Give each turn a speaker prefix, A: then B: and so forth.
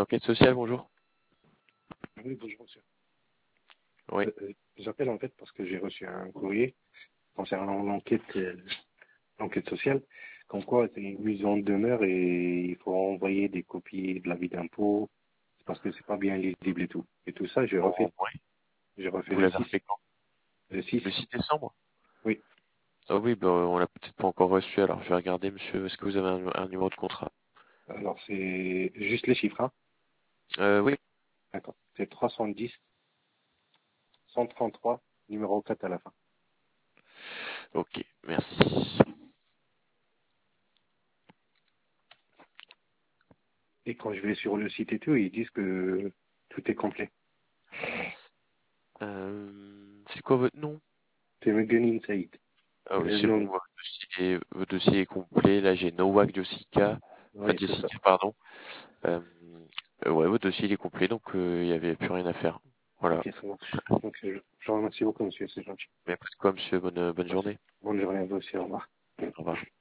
A: Enquête sociale, bonjour.
B: Oui, bonjour monsieur.
A: Oui.
B: J'appelle en fait parce que j'ai reçu un courrier concernant l'enquête sociale, comme quoi c'est une mise en demeure et il faut envoyer des copies de l'avis d'impôt parce que c'est pas bien lisible et tout. Et tout ça,
A: Oui.
B: j'ai refait
A: Vous
B: le
A: l'avez
B: 6.
A: refait quand?
B: Le 6,
A: Le 6 décembre?
B: oui.
A: Ah oui, ben, on l'a peut-être pas encore reçu, alors je vais regarder, monsieur. Est-ce que vous avez un numéro de contrat?
B: Alors c'est juste les chiffres, hein.
A: Oui.
B: D'accord. C'est 310 133 numéro 4 à la fin.
A: Ok, merci.
B: Et quand je vais sur le site et tout, ils disent que tout est complet.
A: C'est quoi votre nom?
B: C'est Meguenin Saïd.
A: Ah oui, c'est bon,
B: Non,
A: votre dossier est complet. Là, j'ai Nowak Jessica. Enfin,
B: ouais, c'est ça.
A: Jessica, pardon. Euh, ouais, votre dossier il est complet, donc il y avait plus rien à faire. Voilà.
B: Ok, ça marche. Donc, je vous remercie beaucoup, monsieur, c'est gentil.
A: Mais après de quoi, monsieur, bonne
B: Merci.
A: journée.
B: Bonne journée à vous aussi, au revoir.
A: Au revoir.